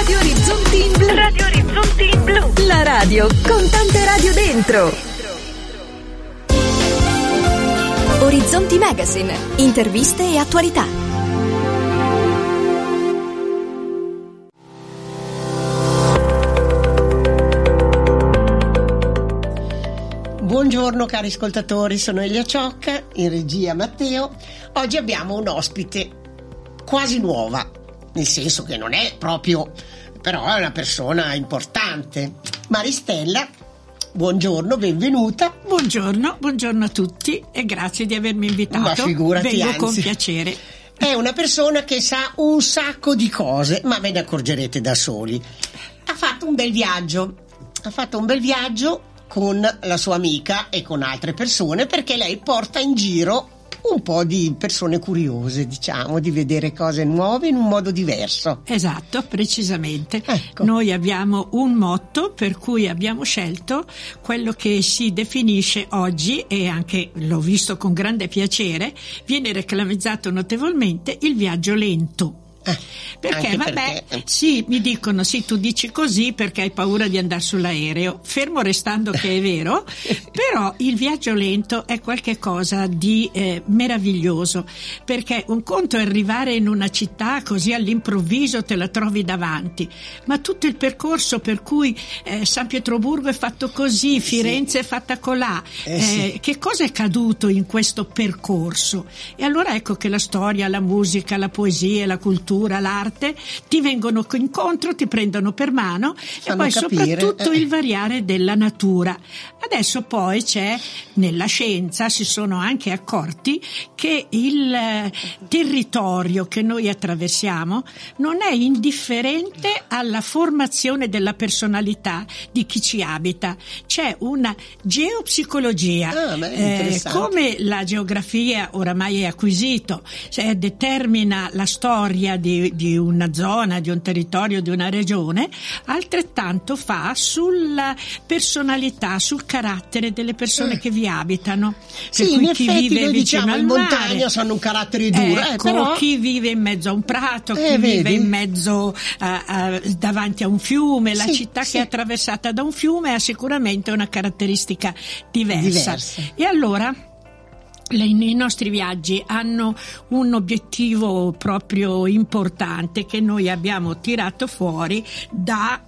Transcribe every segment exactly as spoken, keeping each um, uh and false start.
Radio Orizzonti in Blu. Radio Orizzonti in Blu. La radio con tante radio dentro. Orizzonti Magazine. Interviste e attualità. Buongiorno cari ascoltatori, sono Elia Ciocca, in regia Matteo. Oggi abbiamo un ospite quasi nuova, nel senso che non è proprio, però è una persona importante. Maristella, buongiorno, benvenuta. Buongiorno, buongiorno a tutti e grazie di avermi invitato. Ma figurati, vengo anzi, con piacere. È una persona che sa un sacco di cose, ma ve ne accorgerete da soli. Ha fatto un bel viaggio, ha fatto un bel viaggio con la sua amica e con altre persone, perché lei porta in giro un po' di persone curiose, diciamo, di vedere cose nuove in un modo diverso. Esatto, precisamente. Ecco. Noi abbiamo un motto per cui abbiamo scelto quello che si definisce oggi, e anche l'ho visto con grande piacere, viene reclamizzato notevolmente, il viaggio lento. Eh, perché vabbè, perché... sì, mi dicono sì, tu dici così perché hai paura di andare sull'aereo, fermo restando che è vero, però il viaggio lento è qualche cosa di eh, meraviglioso, perché un conto è arrivare in una città così all'improvviso, te la trovi davanti, ma tutto il percorso per cui eh, San Pietroburgo è fatto così, Firenze sì. è fatta colà, eh, eh, sì. che cosa è caduto in questo percorso? E allora ecco che la storia, la musica, la poesia, la cultura, l'arte ti vengono incontro, ti prendono per mano e poi capire. soprattutto eh. il variare della natura. Adesso poi c'è, nella scienza si sono anche accorti che il eh, territorio che noi attraversiamo non è indifferente alla formazione della personalità di chi ci abita. C'è una geopsicologia, ah, beh, eh, come la geografia oramai è acquisito, cioè determina la storia Di, di una zona, di un territorio, di una regione, altrettanto fa sulla personalità, sul carattere delle persone eh. che vi abitano. Sì, per in cui chi effetti vive noi vicino diciamo al in mare, montagna hanno un carattere duro, ecco, eh, però... chi vive in mezzo a un prato, chi eh, vive vedi? in mezzo a, a, davanti a un fiume, la sì, città sì. che è attraversata da un fiume ha sicuramente una caratteristica diversa. diversa. E allora i nostri viaggi hanno un obiettivo proprio importante che noi abbiamo tirato fuori da,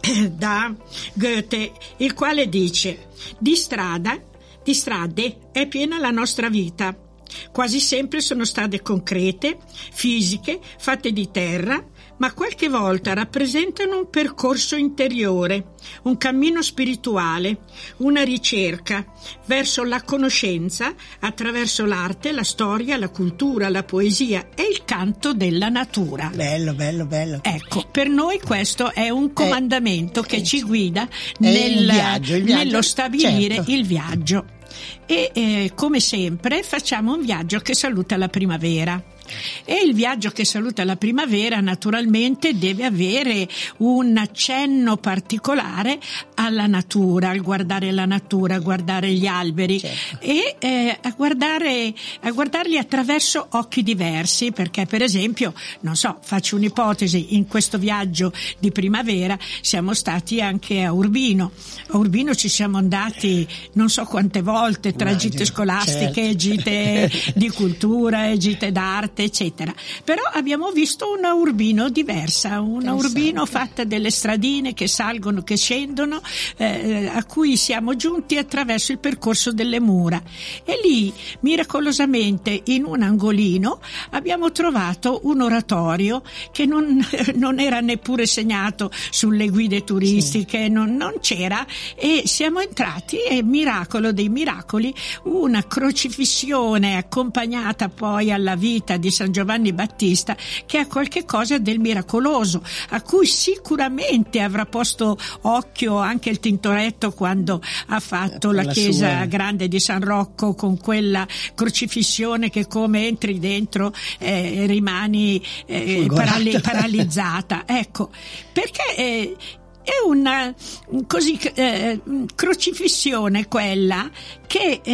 da Goethe, il quale dice: di strada, di strade è piena la nostra vita. Quasi sempre sono strade concrete, fisiche, fatte di terra, ma qualche volta rappresentano un percorso interiore, un cammino spirituale, una ricerca verso la conoscenza attraverso l'arte, la storia, la cultura, la poesia e il canto della natura. Bello, bello, bello. Ecco, per noi questo è un comandamento eh, che eh, ci guida nel, nel, viaggio, il viaggio, nello stabilire certo. il viaggio. E eh, come sempre facciamo un viaggio che saluta la primavera. E il viaggio che saluta la primavera naturalmente deve avere un accenno particolare alla natura, al guardare la natura, a guardare gli alberi, certo. e eh, a guardare a guardarli attraverso occhi diversi, perché per esempio, non so, faccio un'ipotesi, in questo viaggio di primavera siamo stati anche a Urbino. A Urbino ci siamo andati non so quante volte, tra Immagino, gite scolastiche, certo. gite di cultura, gite d'arte, eccetera. Però abbiamo visto una Urbino diversa, una Urbino fatta delle stradine che salgono, che scendono, eh, a cui siamo giunti attraverso il percorso delle mura, e lì miracolosamente in un angolino abbiamo trovato un oratorio che non, non era neppure segnato sulle guide turistiche, sì. non, non c'era, e siamo entrati e, miracolo dei miracoli, una crocifissione accompagnata poi alla vita di San Giovanni Battista, che ha qualche cosa del miracoloso, a cui sicuramente avrà posto occhio anche il Tintoretto quando ha fatto la, la chiesa sua... grande di San Rocco, con quella crocifissione che come entri dentro eh, rimani eh, parali- paralizzata. Ecco, perché eh, è una così eh, crocifissione quella che eh,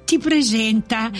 ti presenta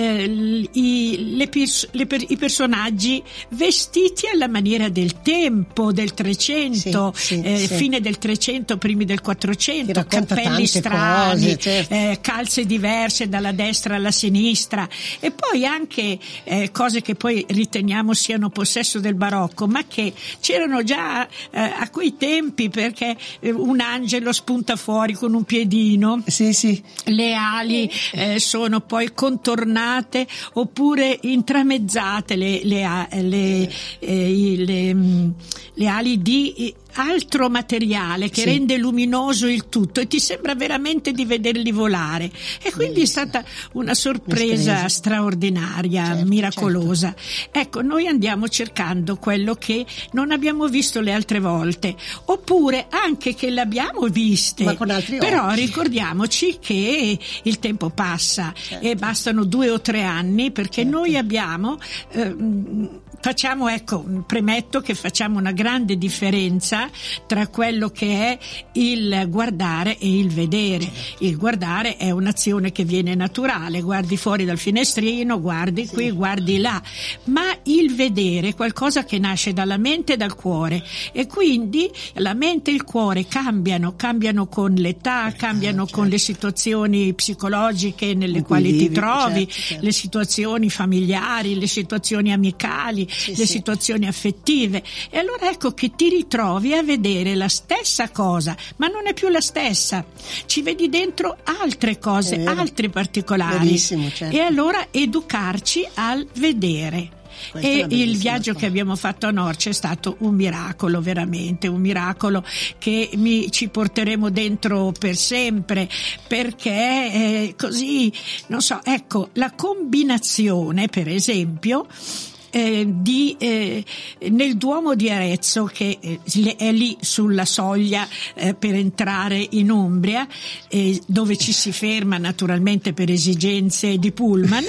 eh, i, le pers- le per- i personaggi vestiti alla maniera del tempo, del trecento, sì, sì, eh, sì. fine del trecento, primi del quattrocento, racconta cappelli tante strani, cose, certo. eh, calze diverse dalla destra alla sinistra, e poi anche eh, cose che poi riteniamo siano possesso del barocco, ma che c'erano già eh, a quei tempi, perché eh, un angelo spunta fuori con un piedino, sì, sì. le ali eh, sono poi contornate oppure intramezzate, le, le, le, eh, le, le ali di altro materiale che sì. rende luminoso il tutto, e ti sembra veramente di vederli volare, e quindi Bellissimo. è stata una sorpresa Un'esperienza. straordinaria, Certo, miracolosa. Ecco, noi andiamo cercando quello che non abbiamo visto le altre volte, oppure anche che le abbiamo viste, ma con altri però occhi. ricordiamoci che il tempo passa, certo. e bastano due o tre anni, perché certo. noi abbiamo eh, facciamo, ecco, premetto che facciamo una grande differenza tra quello che è il guardare e il vedere. Certo. Il guardare è un'azione che viene naturale, guardi fuori dal finestrino, guardi sì. qui, guardi là, ma il vedere è qualcosa che nasce dalla mente e dal cuore, e quindi la mente e il cuore cambiano, cambiano con l'età, cambiano certo. con le situazioni psicologiche nelle in quali ti trovi, certo, certo. le situazioni familiari, le situazioni amicali, sì, le sì. situazioni affettive, e allora ecco che ti ritrovi a vedere la stessa cosa, ma non è più la stessa, ci vedi dentro altre cose, altri particolari, certo. e allora educarci al vedere. Questa e il viaggio cosa. che abbiamo fatto a Norcia è stato un miracolo, veramente un miracolo che mi, ci porteremo dentro per sempre, perché eh, così, non so, ecco, la combinazione per esempio Eh, di, eh, nel Duomo di Arezzo, che eh, è lì sulla soglia eh, per entrare in Umbria, eh, dove ci si ferma naturalmente per esigenze di pullman,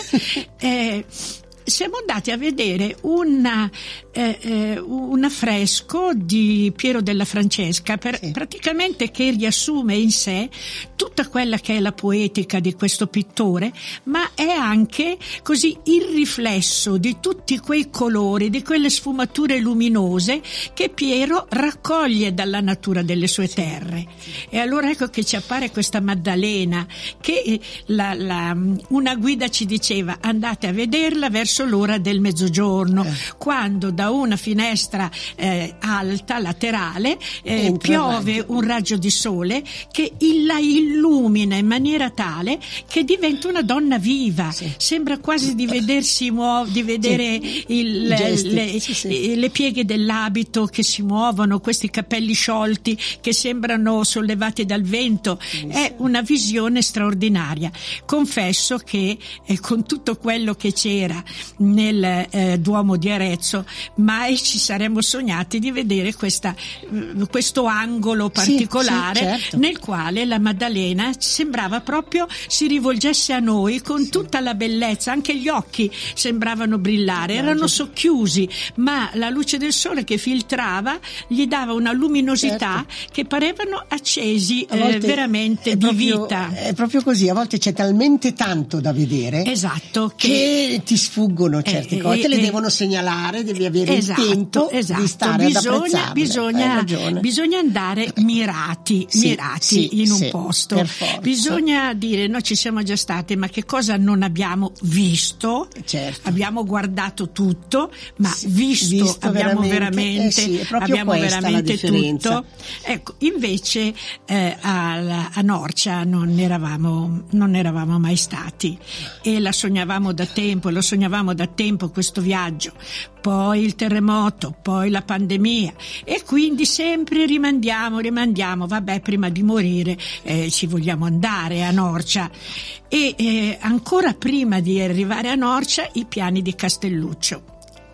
eh, siamo andati a vedere una, eh, eh, un affresco di Piero della Francesca, per, sì. praticamente che riassume in sé tutta quella che è la poetica di questo pittore, ma è anche così il riflesso di tutti quei colori, di quelle sfumature luminose che Piero raccoglie dalla natura delle sue terre. E allora ecco che ci appare questa Maddalena, che la, la, una guida ci diceva: andate a vederla verso l'ora del mezzogiorno, eh. quando da una finestra eh, alta, laterale, eh, piove raggio. un raggio di sole che la illumina in maniera tale che diventa una donna viva, sì. sembra quasi di vedersi muo- di vedere sì. il, le, sì, sì. le pieghe dell'abito che si muovono, questi capelli sciolti che sembrano sollevati dal vento. Sì. È una visione straordinaria. Confesso che eh, con tutto quello che c'era nel eh, Duomo di Arezzo mai ci saremmo sognati di vedere questa, questo angolo particolare, sì, sì, certo. nel quale la Maddalena sembrava proprio si rivolgesse a noi con tutta la bellezza, anche gli occhi sembravano brillare, erano socchiusi, ma la luce del sole che filtrava gli dava una luminosità, certo. che parevano accesi eh, veramente di proprio, vita. È proprio così, a volte c'è talmente tanto da vedere, esatto, che, che ti sfuggono certe eh, cose, eh, te le eh, devono segnalare, devi avere esatto, il tempo esatto. di stare bisogna, ad apprezzarle. Bisogna, bisogna andare mirati, sì, mirati sì, in un sì, posto. Per forza. Bisogna dire: noi ci siamo già stati, ma che cosa non abbiamo visto? Certo. Abbiamo guardato tutto, ma sì, visto, visto abbiamo veramente, veramente, eh sì, abbiamo veramente tutto. Ecco, invece eh, a, a Norcia non eravamo, non eravamo mai stati, e la sognavamo da tempo, lo sognavamo da tempo questo viaggio. Poi il terremoto, poi la pandemia, e quindi sempre rimandiamo, rimandiamo, vabbè, prima di morire eh, ci vogliamo andare a Norcia. E eh, ancora prima di arrivare a Norcia i piani di Castelluccio,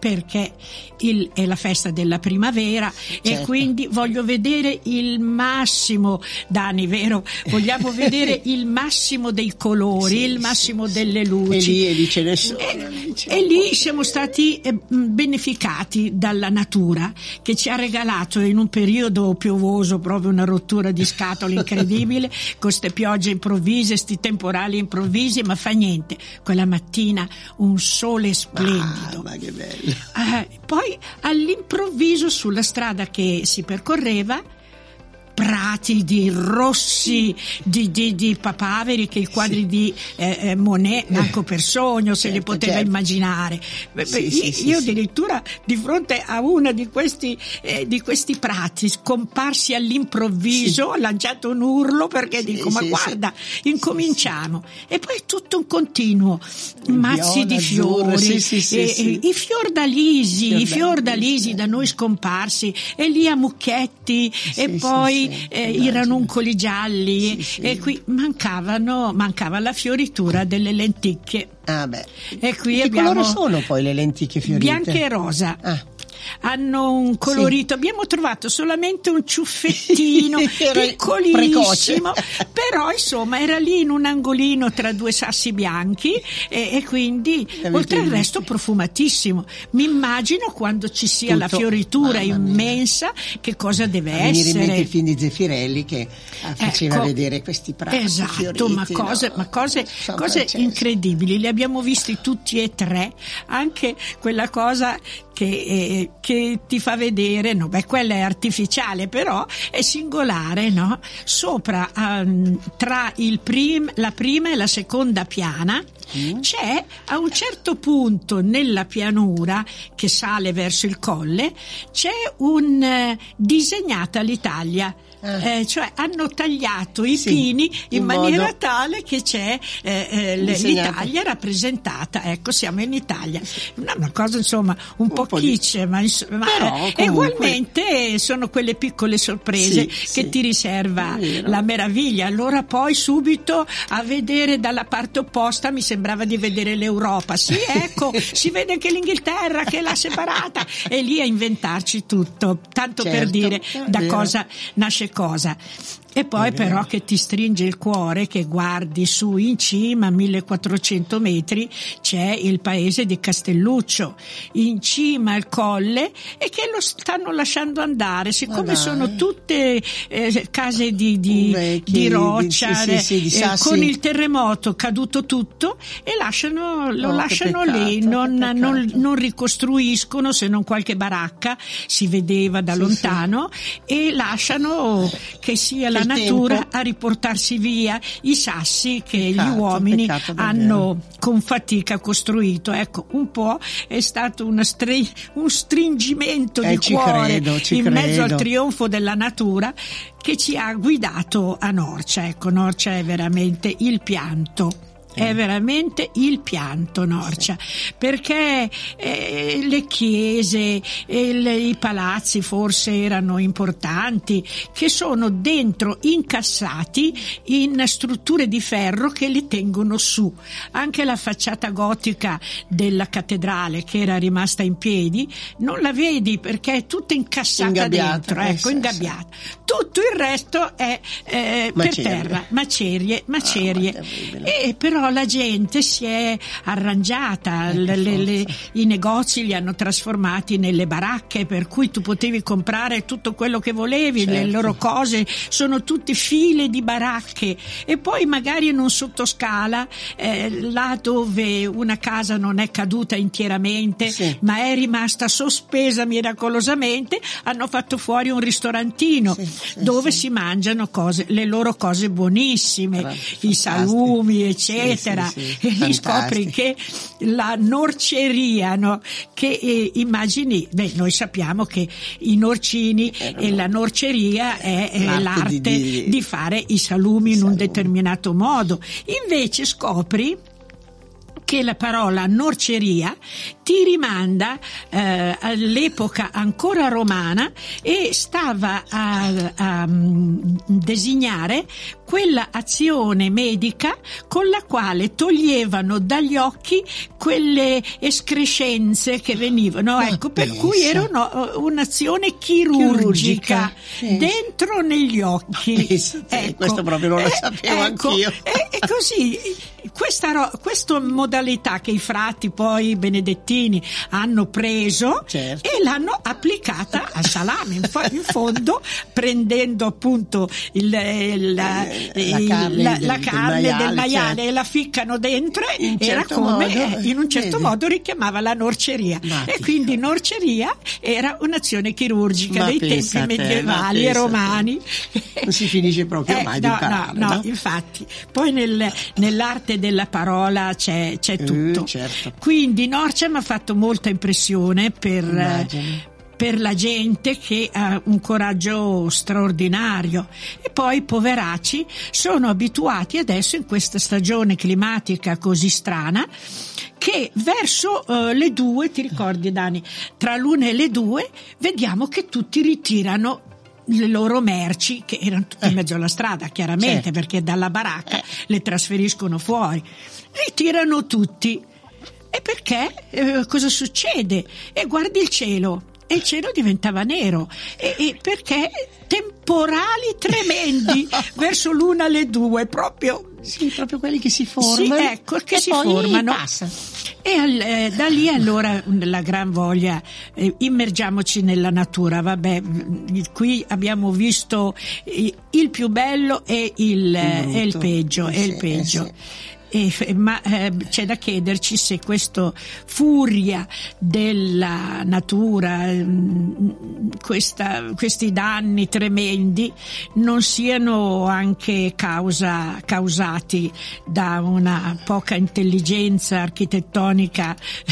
perché il, è la festa della primavera, certo. E quindi voglio vedere il massimo, Dani, vero? Vogliamo vedere il massimo dei colori, sì, il massimo sì, delle luci. E lì, e lì ce ne sono. E, e lì siamo stati eh, beneficati dalla natura, che ci ha regalato in un periodo piovoso proprio una rottura di scatole incredibile, con queste piogge improvvise, sti temporali improvvisi, ma fa niente. Quella mattina un sole splendido. Ah, ma che bello. Eh, poi all'improvviso sulla strada che si percorreva prati di rossi, di, di, di papaveri, che i quadri sì. di eh, eh, Monet manco per sogno se certo, li poteva certo. immaginare. Sì, io sì, sì, io sì. addirittura di fronte a uno di questi eh, di questi prati scomparsi all'improvviso, sì. ho lanciato un urlo perché sì, dico ma sì, guarda sì. incominciamo sì, sì. E poi tutto un continuo, mazzi di fiori, sì, sì, sì, e, sì. E, i fiordalisi, Fiordalisi, i fiordalisi da noi scomparsi, e lì a mucchetti, sì, e poi sì, sì. Eh, i ranuncoli gialli, sì, sì. E qui mancavano mancava la fioritura delle lenticchie. Ah beh. E qui che abbiamo colore sono poi le lenticchie fiorite? Bianche e rosa. Ah. Hanno un colorito, sì. Abbiamo trovato solamente un ciuffettino piccolissimo, però insomma era lì in un angolino tra due sassi bianchi, e, e quindi Avete oltre al resto profumatissimo. Mi immagino quando ci sia Tutto. la fioritura immensa che cosa deve A essere. Mi viene il film di Zeffirelli che faceva ecco, vedere questi prati esatto, fioriti, ma cose, no? ma cose, cose incredibili, li abbiamo visti tutti e tre, anche quella cosa che, eh, che ti fa vedere, no, beh, quella è artificiale, però è singolare, no? Sopra, um, tra il prim, la prima e la seconda piana, mm. c'è a un certo punto nella pianura che sale verso il colle, c'è un eh, disegnata l'Italia. Eh, cioè hanno tagliato i sì, pini in, in maniera modo... tale che c'è eh, eh, l'Italia rappresentata, ecco, siamo in Italia, una, una cosa insomma un, un po' kitsch, di... ma, insomma, Però, comunque... ugualmente sono quelle piccole sorprese sì, che sì. ti riserva la meraviglia. Allora poi subito a vedere dalla parte opposta mi sembrava di vedere l'Europa, sì, ecco, si vede che l'Inghilterra che l'ha separata, e lì a inventarci tutto, tanto certo, per dire da vero. cosa nasce cosa. E poi però che ti stringe il cuore, che guardi su in cima a millequattrocento metri c'è il paese di Castelluccio in cima al colle, e che lo stanno lasciando andare, siccome sono tutte eh, case di, di, Vecchi, di roccia di, sì, sì, sì, di eh, con il terremoto caduto tutto, e lasciano, lo oh, lasciano peccato, lì, non, non, non ricostruiscono se non qualche baracca, si vedeva da sì, lontano sì. E lasciano che sia la natura tempo. a riportarsi via i sassi che peccato, gli uomini hanno con fatica costruito. Ecco, un po' è stato una stri- un stringimento eh, di ci cuore credo, ci in credo. mezzo al trionfo della natura che ci ha guidato a Norcia. Ecco, Norcia è veramente il pianto. È veramente il pianto, Norcia, perché eh, le chiese e le, i palazzi forse erano importanti, che sono dentro incassati in strutture di ferro che li tengono su. Anche la facciata gotica della cattedrale, che era rimasta in piedi, non la vedi perché è tutta incassata ingabbiata, dentro, ecco, ingabbiata. Tutto il resto è eh, per terra, macerie, macerie. Ah, e però la gente si è arrangiata, eh, le, le, i negozi li hanno trasformati nelle baracche, per cui tu potevi comprare tutto quello che volevi, certo. Le loro cose sono tutte file di baracche, e poi magari in un sottoscala, eh, là dove una casa non è caduta interamente, sì. ma è rimasta sospesa miracolosamente, hanno fatto fuori un ristorantino sì, sì, dove sì. si mangiano cose, le loro cose buonissime, ah, i salumi, eccetera. Sì, sì, sì. E lì scopri che la norceria, no? Che eh, immagini, beh, noi sappiamo che i norcini eh, no, e la norceria è, è l'arte, l'arte di, di, di fare i salumi in salumi. un determinato modo. Invece scopri che la parola norceria ti rimanda eh, all'epoca ancora romana e stava a, a designare quella azione medica con la quale toglievano dagli occhi quelle escrescenze che venivano, Ma ecco, per pensa. cui era una, un'azione chirurgica, Chirurgica, pensa. dentro negli occhi. Pensa te, questo proprio non lo sapevo anch'io. E, e così questa, ro- questa modalità che i frati poi benedettini hanno preso, certo, e l'hanno applicata al salame, in, fo- in fondo prendendo appunto il, il, la, la carne, la, del, la del carne maiale, del maiale, certo, e la ficcano dentro, in era certo come modo, in un certo vedi, modo richiamava la norceria. Ma E dico. quindi norceria era un'azione chirurgica Ma dei pensa tempi a te, medievali ma e pensa a te. romani. Non si finisce proprio Eh, mai no, di parlare, no, no, no? infatti. Poi nel, nell'arte della parola c'è, c'è Eh, tutto. certo. Quindi Norcia mi ha fatto molta impressione per, Immagino. per la gente che ha un coraggio straordinario. E poi i poveracci sono abituati adesso, in questa stagione climatica così strana, che verso uh, le due, ti ricordi Dani, tra l'una e le due vediamo che tutti ritirano le loro merci, che erano tutte in mezzo alla strada, chiaramente, certo, perché dalla baracca le trasferiscono fuori, ritirano tutti. E perché? Eh, cosa succede? E guardi il cielo, e il cielo diventava nero, e, e perché temporali tremendi verso l'una alle due, proprio Sì, proprio quelli che si formano. sì, ecco, che e si poi formano. passa. E al, eh, da lì allora la gran voglia, eh, immergiamoci nella natura. Vabbè, mh, qui abbiamo visto eh, il più bello e il, eh, e il brutto. peggio, Eh e il sì, peggio. eh sì. E, ma eh, c'è da chiederci se questa furia della natura, mh, questa, questi danni tremendi non siano anche causa, causati da una poca intelligenza architettonica,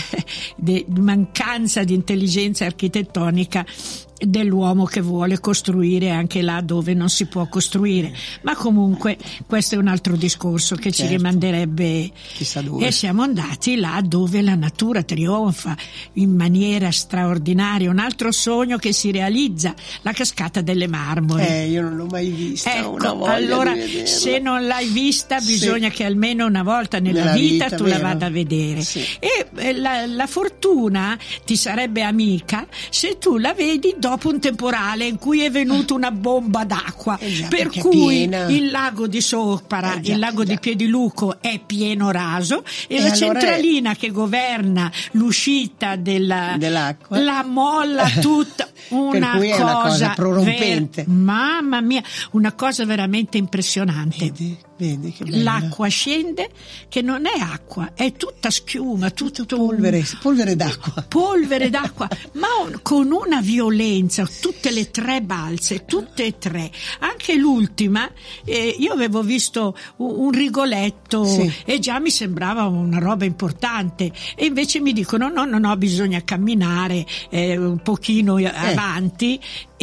de, mancanza di intelligenza architettonica dell'uomo che vuole costruire anche là dove non si può costruire. Ma comunque questo è un altro discorso che certo, ci rimanderebbe. Chissà dove. E siamo andati là dove la natura trionfa in maniera straordinaria. Un altro sogno che si realizza, la cascata delle Marmore. Eh, io non l'ho mai vista, Ecco, una voglia allora di vederla. se non l'hai vista bisogna sì, che almeno una volta nella, nella vita, vita, tu la vero? vada a vedere. Sì. E eh, la, la fortuna ti sarebbe amica se tu la vedi dopo un temporale in cui è venuta una bomba d'acqua, Eh già, per perché è cui piena. il lago di Sopara, Eh già, il lago già. di Piediluco è pieno raso, e, E la allora centralina è... che governa l'uscita della, dell'acqua la molla tutta. Una per cui è cosa, una cosa prorompente. ver- mamma mia, una cosa veramente impressionante. Vedi, vedi che bella. L'acqua scende, che non è acqua, è tutta schiuma, tutto, tutto polvere, polvere d'acqua. polvere d'acqua, ma un- con una violenza, tutte le tre balze, tutte e tre, anche l'ultima, eh, io avevo visto un, un rigoletto, Sì. e già mi sembrava una roba importante, e invece mi dicono no, no, no, bisogna camminare eh, un pochino avanti,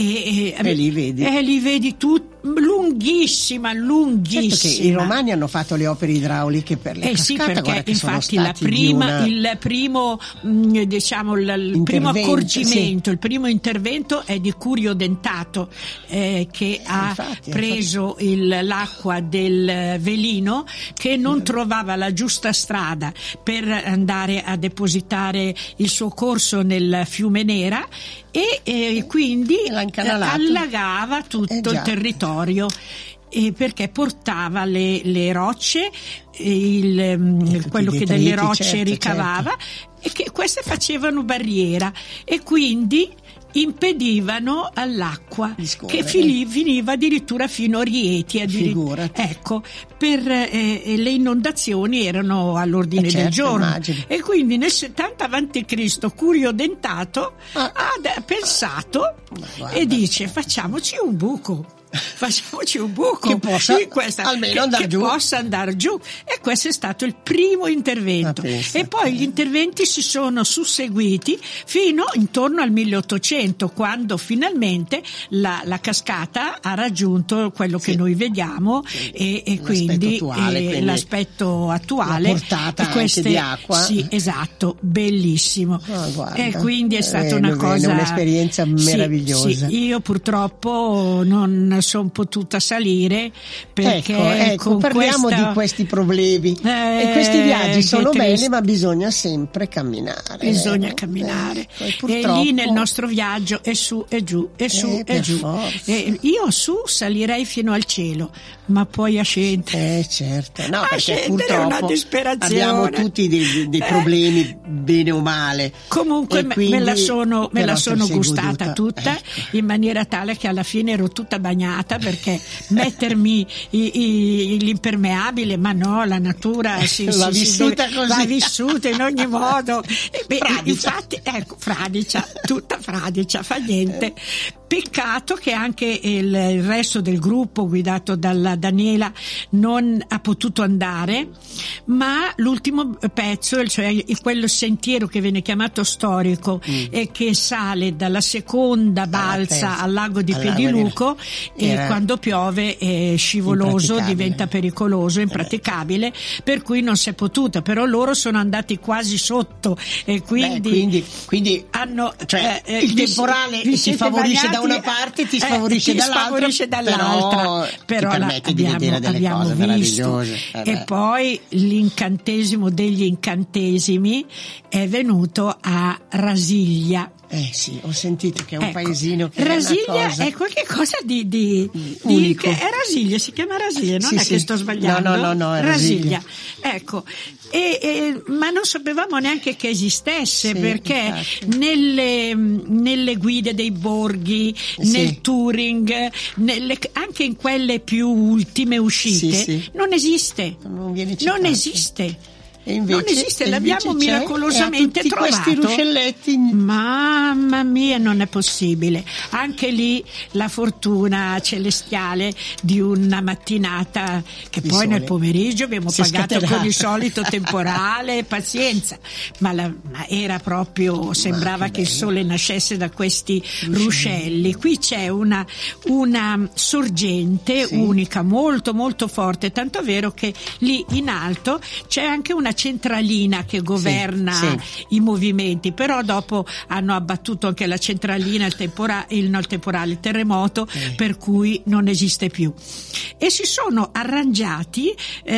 e, E li vedi. e li vedi tutti, lunghissima, lunghissima. Certo che i romani hanno fatto le opere idrauliche per le Eh sì, cascate, perché guarda che sono infatti la stati di prima, una- il primo, mh, diciamo, il, il primo Intervento, accorgimento, il primo intervento è di Curio Dentato, eh, che ha infatti, preso il, l'acqua del Velino, che non trovava la giusta strada per andare a depositare il suo corso nel fiume Nera, e eh, quindi l'ha eh, incanalato. allagava tutto Eh già. il territorio. E perché portava le, le rocce, il, tutti quello i che detriti, dalle rocce certo, ricavava, e che queste facevano barriera, e quindi impedivano all'acqua Di scorrere. che fili- finiva addirittura fino a Rieti. Addiri- Figurati. ecco, per eh, le inondazioni erano all'ordine Eh certo, del giorno, immagino. e quindi nel settanta avanti Cristo Curio Dentato Ah. ha d- pensato Ma guarda e dice te. facciamoci un buco. facciamoci un buco che possa in questa, almeno che, andare che giù. possa andare giù. E questo è stato il primo intervento. E poi gli interventi si sono susseguiti fino intorno al milleottocento, quando finalmente la, la cascata ha raggiunto quello che sì. noi vediamo e, e quindi, attuale, e quindi l'aspetto attuale, la portata queste, anche di acqua. Sì, esatto, bellissimo. Ah, guarda, e quindi è stata bene, una cosa, bene, un'esperienza meravigliosa. Sì, sì, io purtroppo non sono potuta salire perché ecco, ecco con parliamo questa... di questi problemi eh, e questi viaggi sono belli, triste. ma bisogna sempre camminare. Bisogna eh, camminare ecco, e, e purtroppo... lì nel nostro viaggio è su e giù e su eh, e giù forza. e io su salirei fino al cielo, ma poi a scendere eh certo no a perché scendere è una purtroppo disperazione. abbiamo tutti dei, dei problemi eh. bene o male. Comunque me, me la sono, me la sono gustata goduta. tutta, ecco. in maniera tale che alla fine ero tutta bagnata, perché mettermi i, i, l'impermeabile, ma no, la natura si, va, si, vissuta si così. va vissuta in ogni modo. E beh, fradicia. Infatti, ecco, fradicia, tutta fradicia, fa niente. Peccato che anche il, il resto del gruppo guidato dalla Daniela non ha potuto andare, ma l'ultimo pezzo, cioè quello sentiero che viene chiamato storico mm. e che sale dalla seconda balza al lago di Piediluco, e quando piove è scivoloso, diventa pericoloso, impraticabile, per cui non si è potuto, però loro sono andati quasi sotto e quindi, Beh, quindi, quindi hanno cioè, eh, il vi, temporale vi ti favorisce bagnati, da una parte, ti sfavorisce eh, ti dall'altra, sfavorisce dall'altra, però, però ti permette abbiamo, di vedere delle abbiamo cose visto. meravigliose. Eh e poi l'incantesimo degli incantesimi è venuto a Rasiglia. Eh sì, ho sentito che è un ecco, paesino che Rasiglia è una cosa... è qualche cosa di, di, unico. di che è Rasiglia, si chiama Rasiglia, non sì, è sì. che sto sbagliando. No, no, no, no, è Rasiglia. Rasiglia. Ecco, e, e, ma non sapevamo neanche che esistesse, sì, perché nelle, nelle guide dei borghi, sì. nel touring, nelle, anche in quelle più ultime uscite, sì, sì. non esiste. Non viene non esiste. E invece, non esiste, e l'abbiamo invece miracolosamente tutti trovato. Questi ruscelletti. Mamma mia, non è possibile. Anche lì la fortuna celestiale di una mattinata che di poi sole. Nel pomeriggio abbiamo si pagato scaterà. Con il solito temporale, pazienza. Ma, la, ma era proprio, sembrava che, che il sole nascesse da questi ruscelli. ruscelli. Qui c'è una, una sorgente sì. unica, molto molto forte, tanto vero che lì in alto c'è anche una centralina che governa sì, sì. i movimenti, però dopo hanno abbattuto anche la centralina, il temporale, il, no, il, temporale, il terremoto, sì. per cui non esiste più. E si sono arrangiati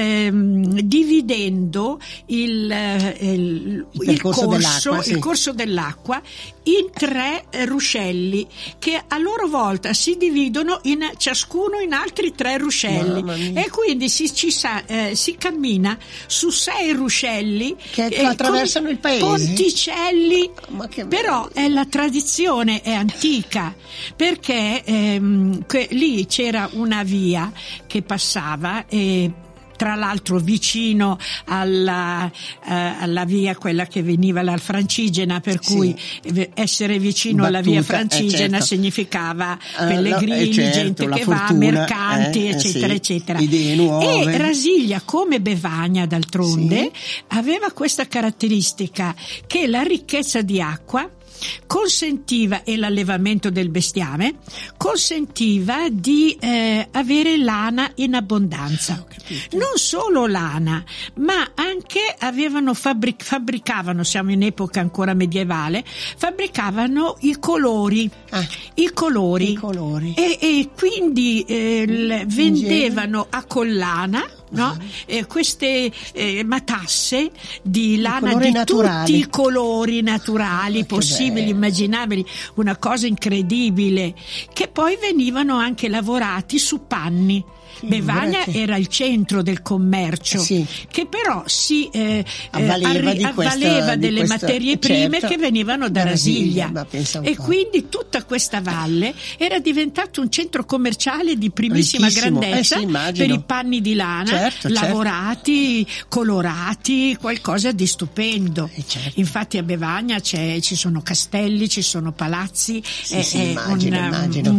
ehm, dividendo il, il, il, il, corso, dell'acqua, sì. il corso dell'acqua in tre ruscelli che a loro volta si dividono in ciascuno in altri tre ruscelli, e quindi si, ci sa, eh, si cammina su sei ruscelli che eh, attraversano il paese, ponticelli, però è la tradizione è antica, perché ehm, que, lì c'era una via che passava e tra l'altro vicino alla, uh, alla via quella che veniva dal Francigena, per sì. cui essere vicino Battuta, alla via Francigena eh, certo. significava pellegrini, uh, certo, gente che fortuna, va, mercanti, eh, eccetera, sì. eccetera. Idee nuove. E Rasiglia, come Bevagna d'altronde, sì. aveva questa caratteristica, che la ricchezza di acqua consentiva, e l'allevamento del bestiame consentiva di eh, avere lana in abbondanza. Non solo lana, ma anche avevano fabbric- fabbricavano, siamo in epoca ancora medievale, fabbricavano i colori, ah, i colori, i colori. E, e quindi eh, l- vendevano a collana, no? Eh, queste eh, matasse di lana di naturali. Tutti i colori naturali oh, possibili, immaginabili, una cosa incredibile, che poi venivano anche lavorati su panni. Bevagna era il centro del commercio, sì. che però si eh, avvaleva, arri- di questa, avvaleva delle di questa, materie prime certo, che venivano da Rasiglia, Rasiglia e quindi tutta questa valle era diventato un centro commerciale di primissima Ricchissimo. grandezza eh sì, per i panni di lana, certo, lavorati, certo. colorati, qualcosa di stupendo. Eh certo. Infatti a Bevagna c'è, ci sono castelli, ci sono palazzi, sì, è, sì, è immagino, un, immagino. un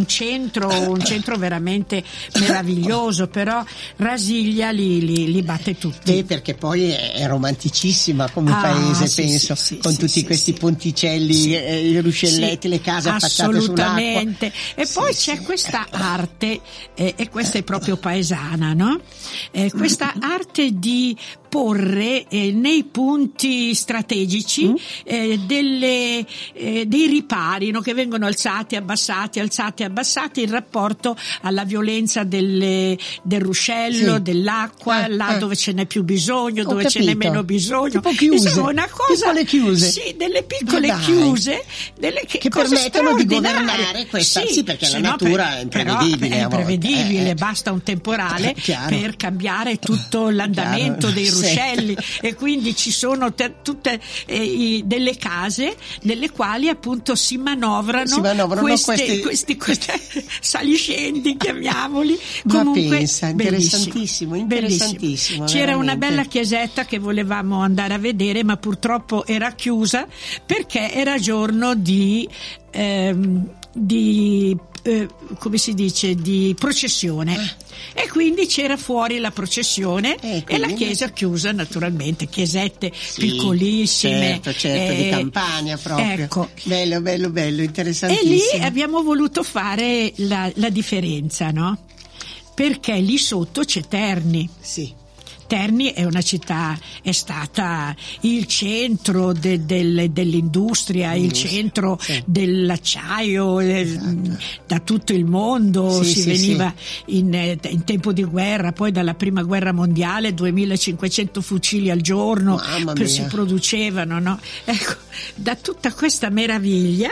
un centro, un centro veramente meraviglioso, però Rasiglia li, li, li batte tutti. Beh, perché poi è romanticissima come ah, paese, sì, penso, sì, sì, con sì, tutti sì, questi sì. ponticelli, sì. eh, i ruscelletti, sì, le case affacciate sull'acqua. Assolutamente. E poi sì, c'è sì. questa arte, eh, e questa è proprio paesana, no? Eh, questa arte di porre eh, nei punti strategici eh, delle, eh, dei ripari, no? Che vengono alzati, abbassati, alzati, abbassati in rapporto alla violenza delle, del ruscello, sì. dell'acqua, eh, là eh. dove ce n'è più bisogno, Ho dove capito. ce n'è meno bisogno. Tipo chiuse, insomma una cosa, piccole chiuse. Sì, delle piccole Dai. chiuse, delle che, che cose permettono di straordinarie. governare questa, sì, sì perché la no, natura per, è imprevedibile. Però è imprevedibile, eh, eh. basta un temporale Chiaro. per cambiare tutto l'andamento Chiaro. dei Sì. ruscelli, e quindi ci sono te, tutte eh, i, delle case nelle quali appunto si manovrano, si manovrano queste, questi... questi, questi saliscendi, chiamiamoli. Ma Comunque, pensa, interessantissimo, interessantissimo, bellissimo. C'era veramente. una bella chiesetta che volevamo andare a vedere, ma purtroppo era chiusa perché era giorno di ehm, di eh, come si dice, di processione, ah. e quindi c'era fuori la processione eh, e la chiesa chiusa, naturalmente, chiesette sì, piccolissime, certo, certo, eh, di campagna proprio. Ecco. Bello, bello, bello, interessantissimo. E lì abbiamo voluto fare la, la differenza, no? Perché lì sotto c'è Terni. Sì. Terni è una città, è stata il centro de, del, dell'industria, il centro sì. dell'acciaio, esatto. da tutto il mondo, sì, si sì, veniva sì. In, in tempo di guerra, poi dalla prima guerra mondiale duemilacinquecento fucili al giorno si producevano, no? Ecco, da tutta questa meraviglia,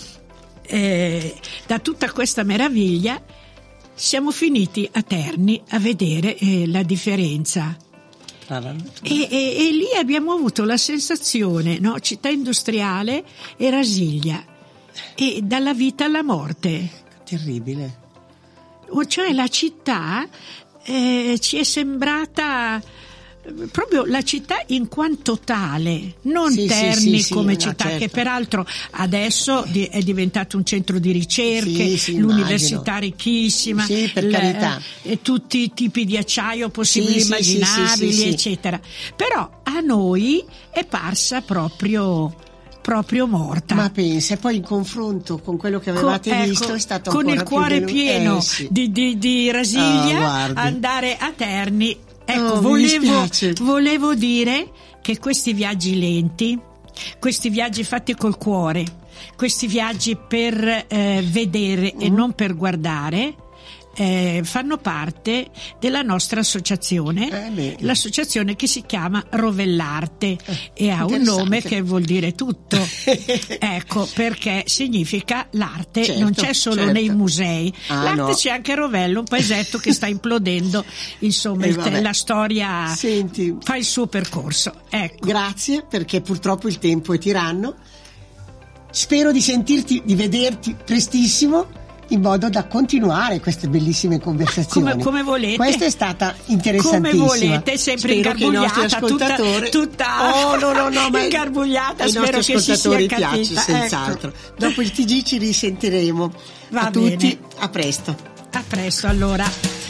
eh, da tutta questa meraviglia siamo finiti a Terni a vedere eh, la differenza. E, e, e lì abbiamo avuto la sensazione, no? Città industriale e Rasiglia, e dalla vita alla morte. Terribile. Cioè la città eh, ci è sembrata proprio la città in quanto tale, non sì, Terni sì, sì, come sì, città, no, certo. che peraltro adesso è diventato un centro di ricerche, sì, sì, l'università immagino. ricchissima, sì, per le, carità. E tutti i tipi di acciaio possibili, sì, immaginabili, sì, sì, sì, eccetera. Però a noi è parsa proprio proprio morta. Ma pensa, e poi in confronto con quello che avevate con, visto ecco, è stato con ancora il cuore più pieno eh, sì. di, di, di Rasiglia, oh, andare a Terni. Ecco, oh, volevo, volevo dire che questi viaggi lenti, questi viaggi fatti col cuore, questi viaggi per eh, vedere mm. e non per guardare, eh, fanno parte della nostra associazione, eh l'associazione che si chiama Rovellarte eh, e ha un nome che vuol dire tutto. Ecco, perché significa l'arte, certo, non c'è solo certo. nei musei, ah, l'arte no. c'è anche a Rovello, un paesetto che sta implodendo, insomma, eh, la storia Senti, fa il suo percorso. Ecco. Grazie, perché purtroppo il tempo è tiranno. Spero di sentirti, di vederti prestissimo, in modo da continuare queste bellissime conversazioni. Come, come volete. Questa è stata interessantissima. Come volete, sempre spero ingarbugliata, tutta, tutta oh, no, no, no, ma ingarbugliata, ai spero nostri che si sia ascoltatori capita. piace, senz'altro. Ecco. Dopo il T G ci risentiremo. Va a bene. tutti, a presto. A presto, allora.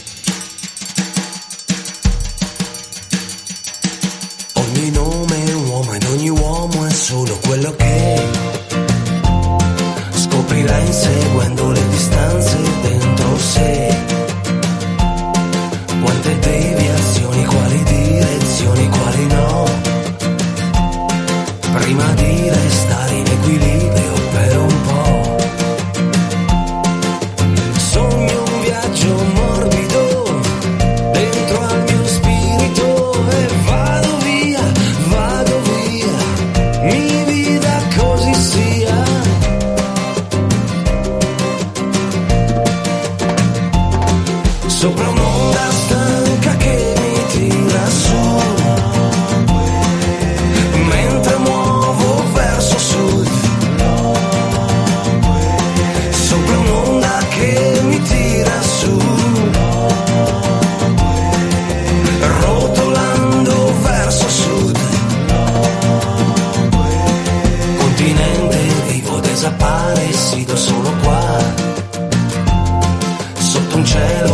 Ogni nome è un uomo ed ogni uomo è solo quello che è. Scoprirà inseguendo le distanze dentro sé. Quante deviazioni, quali direzioni, quali no. Prima di restare in equilibrio per un po'. Sogno un viaggio morbido dentro al mio spirito e vado via, vado via, mi vida così sia. Sopra un'onda stanca che mi tira su, mentre muovo verso sud. Sopra un'onda che mi tira su, rotolando verso sud. Continente vivo, desaparecido solo qua. cielo